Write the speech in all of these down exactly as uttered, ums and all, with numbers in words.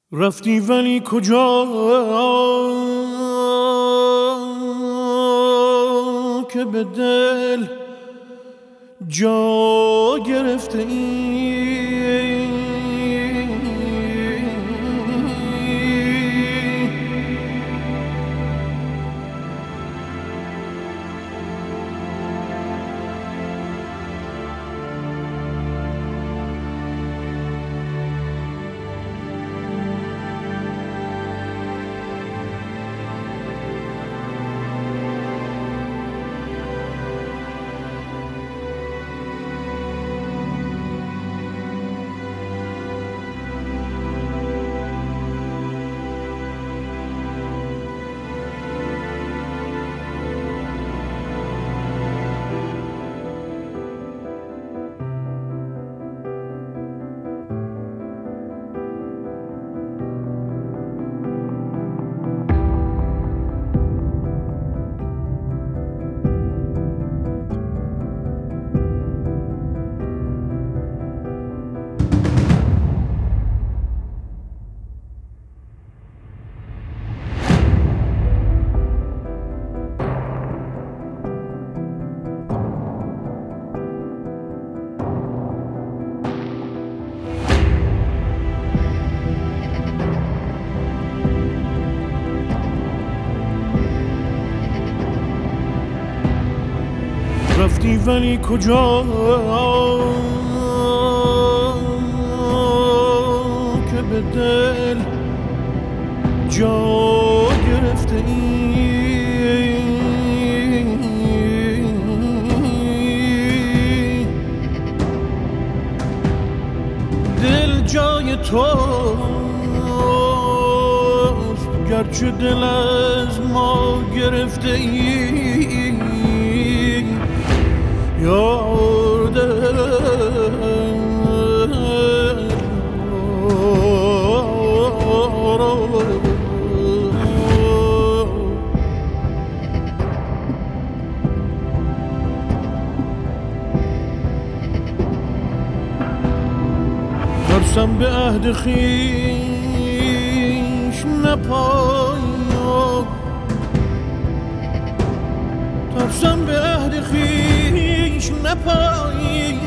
رفتی ولی کجا که به دل جا گرفته ای؟ رفتی ولی کجا که به دل جا گرفته ای؟ دل جای توست گرچه دل از ما گرفته ای. یار دل ترسم به عهد خویش نپایم، ترسم به عهد خویش نپایی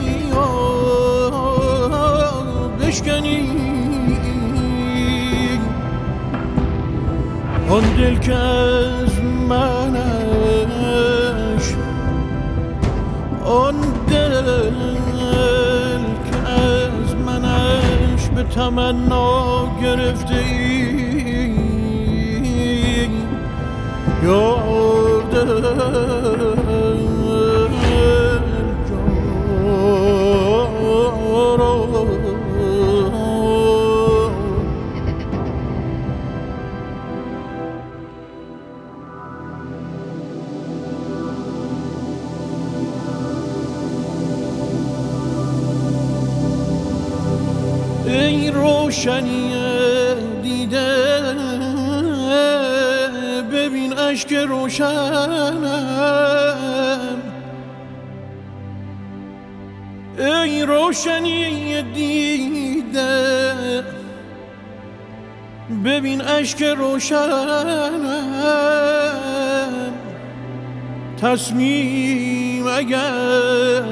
بشکنی آن دل که از منش، آن دل که از منش به تمنا گرفته ای. یار دل ای روشنی دیده ببین اشک روشنم، ای روشنی دیده ببین اشک روشنم. تصمیم اگر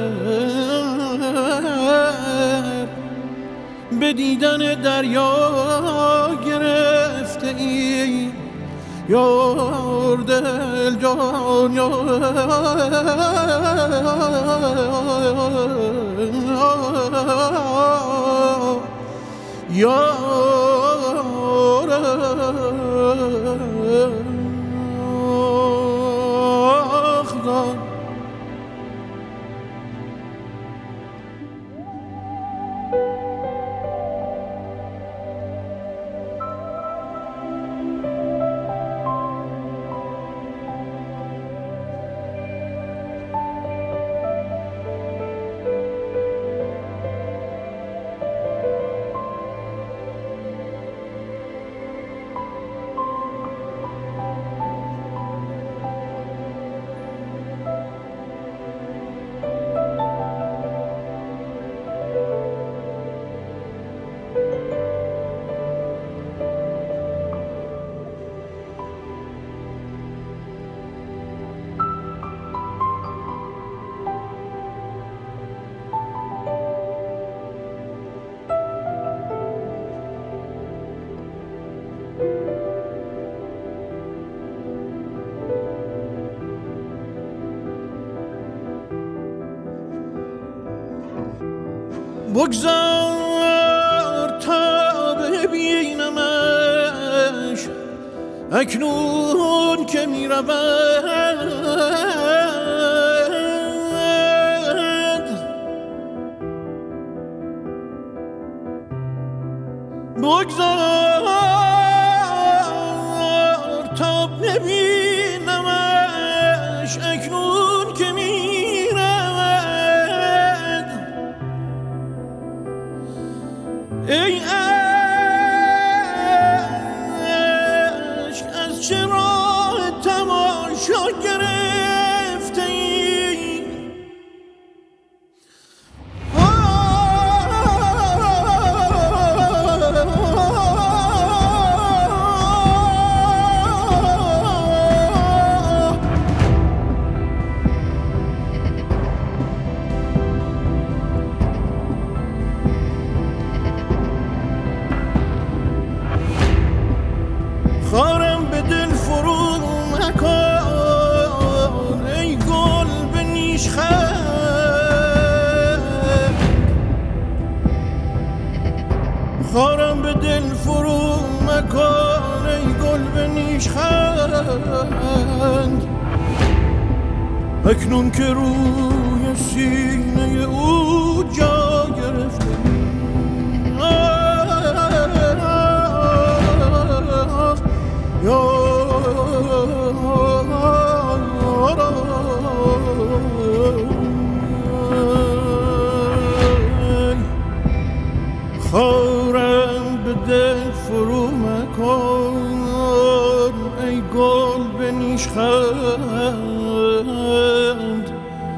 به دیدن دریا گرفته ای. یار دل جان یار آخ بگذار تا ببینمش اکنون که می رود، بگذار تا ببینمش اکنون که می رود. ای عشق از چه راه تماشا گرفته ای؟ خارم به دل فرو مکن ای گل به نیشخند، خارم به دل فرو مکن ای گل به نیشخند، اکنون که روی سینه او جا گرفته خارم به دل فرو مکن ای گل به نیشخند،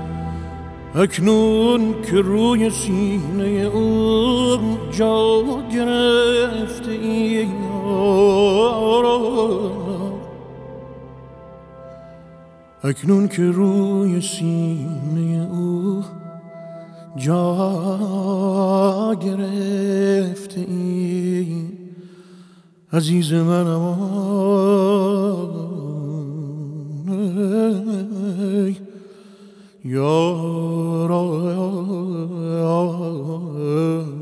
اکنون که روی سینه او جا گرفته ای. اکنون که روی سینه او جا گرفته ای عزیز منم ای یارا